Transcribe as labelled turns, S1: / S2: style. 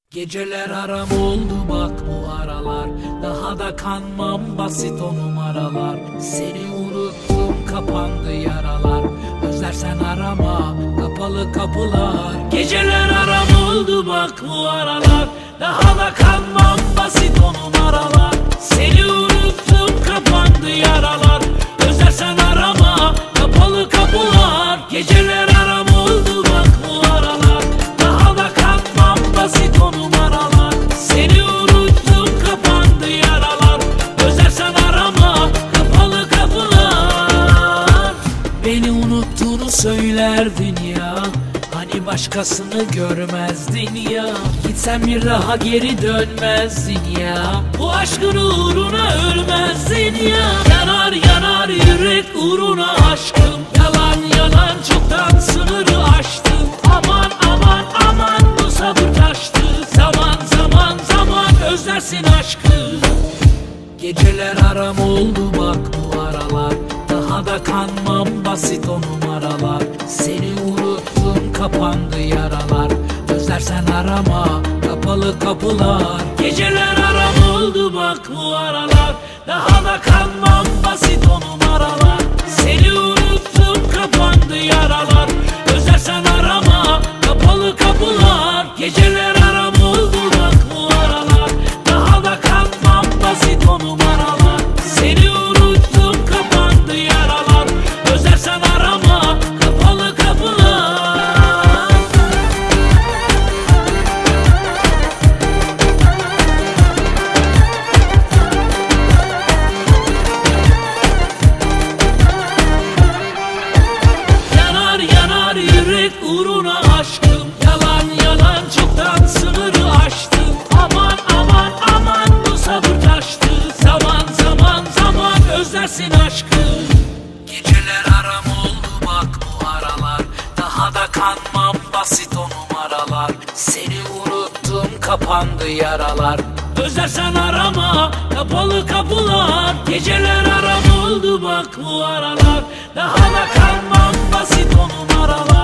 S1: Geceler aram oldu bak bu aralar, daha da kanmam basit o numaralar. Seni unuttum, kapandı yaralar, özlersen arama, kapalı kapılar. Geceler aram oldu bak bu aralar, daha da kanmam basit o numaralar. Seni unuttum, kapandı yaralar, özlersen arama, kapalı kapılar. Geceler aram oldu bak bu aralar, daha da kanmam basit o numaralar. Seni unuttum, kapandı yaralar, özlersen arama, kapalı kapılar. Beni unuttuğunu söylerdin ya, hani başkasını görmezdin ya. Gitsen bir daha geri dönmezdin ya, bu aşkın uğruna ölmezdin ya. Yanar yanar yürek uğruna aşkım, yalan yalan çoktan sınırı aştım. Aman aman aman bu sabır taştı, zaman zaman zaman özlersin aşkı. Geceler aram oldu bak bu aralar, daha da kanmam basit o numaralar. Seni unuttum, kapandı yaralar, özlersen arama, kapalı kapılar. Geceler aram oldu bak bu aralar, daha da kanmam basit o numaralar. Seni unuttum, kapandı yaralar, özlersen arama, kapalı kapılar. Geceler aram oldu bak bu aralar, daha da kanmam basit o numaralar. Seni unuttum, kapandı yaralar, özlersen arama, kapalı kapılar. Yanar yanar yürek uğruna aşkım, yalan yalan çoktan sınırı aştım. Aman aman aman bu sabır taştı, zaman zaman zaman özlersin aşkım. Geceler aram oldu bak bu aralar, daha da kanmam basit o numaralar. Seni unuttum, kapandı yaralar, özlersen arama, kapalı kapılar. Geceler aram oldu bak bu aralar, daha da kanmam basit o numaralar.